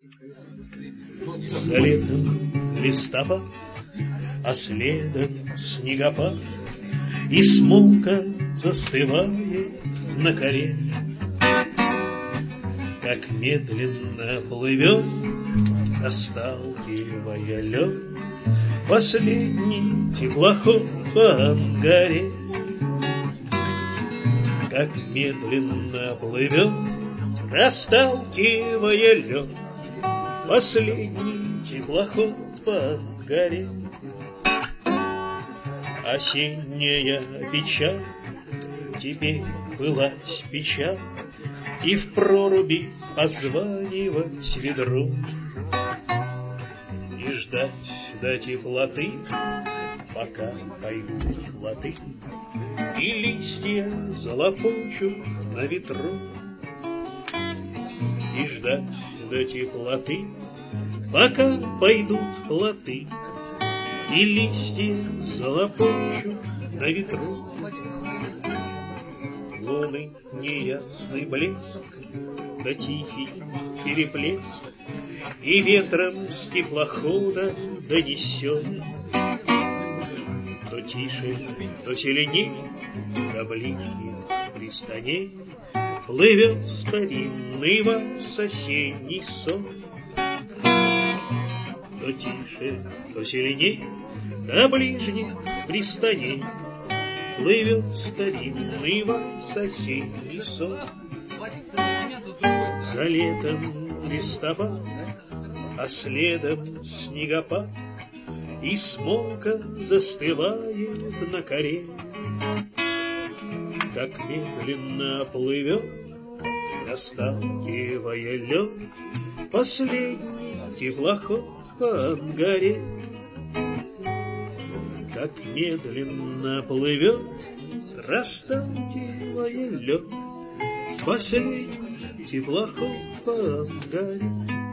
За летом листопад, а следом снегопад, и смолка застывает на коре. Как медленно плывет, расталкивая лед, последний теплоход по Ангаре. Как медленно плывет, расталкивая лед, последний теплоход по Ангаре. Осенняя печаль, теперь былась печаль, и в проруби позванивать ведру. И ждать до теплоты, пока пойдут плоты, и листья залопочут на ветру. И ждать до теплоты, пока пойдут плоты, и листья залопочут на ветру. Луны неясный блеск, да тихий переплеск, и ветром с теплохода донесет. То тише, то сильней, до ближних пристаней плывет старинный вас осенний сон. То тише, то сильней, до ближних пристаней плывет старинный вас осенний сон. За летом листопад, а следом снегопад, и смолка застывает на коре. Как медленно плывет, расталкивая лед, последний теплоход по Ангаре. Как медленно плывет, расталкивая лед, последний теплоход по Ангаре.